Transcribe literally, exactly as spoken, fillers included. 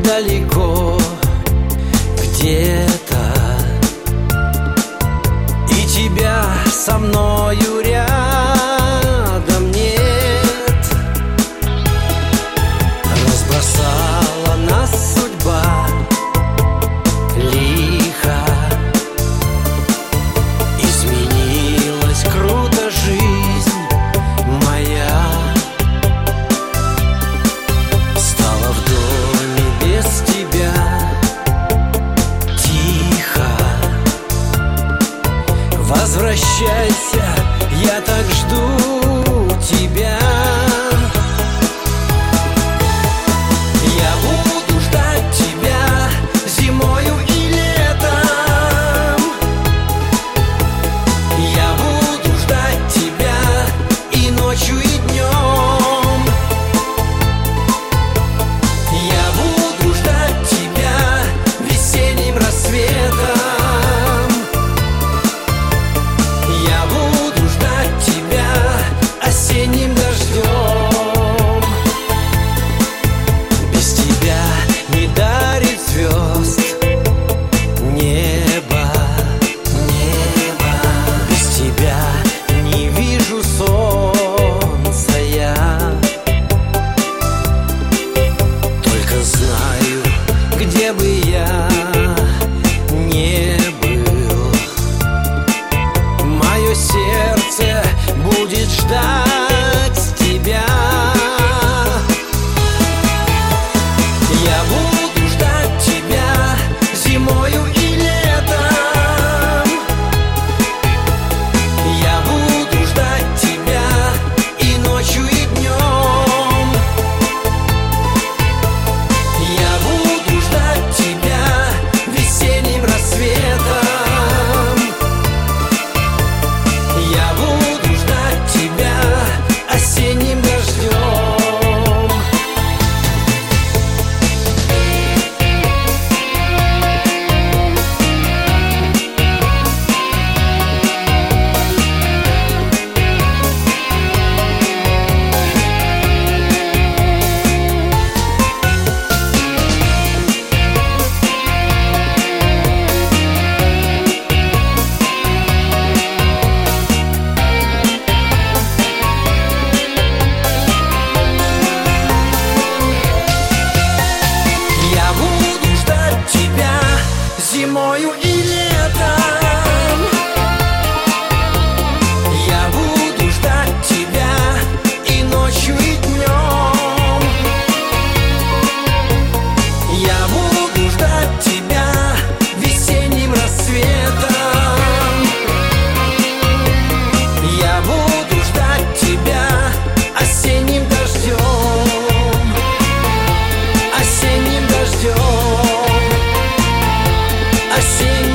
далеко где-то, и тебя со мною рядом нет. Разбросала нас судьба лихо, изменилась круто жизнь моя. Стала в доме без тебя тихо. Возвращайся, я так жду тебя. Я буду ждать тебя зимою и летом. Я буду ждать тебя и ночью, и днем. Я буду ждать тебя весенним рассветом. Я буду ждать тебя осенним дождем. Без тебя не дарит звезд небо, небо. Без тебя не вижу солнца я. Только знаю, где бы я не был, мое сердце будет ждать тебя. Я буду ждать тебя зимою и летом. Я буду ждать тебя и ночью, и днем. Я буду ждать тебя весенним рассветом. Я буду ждать тебя осенним дождем. Я буду ждать тебя зимою и летом. Я буду ждать тебя и ночью, и днем. Я буду ждать тебя весенним рассветом. Я буду ждать тебя осенним дождем. Осенним дождем. Осенним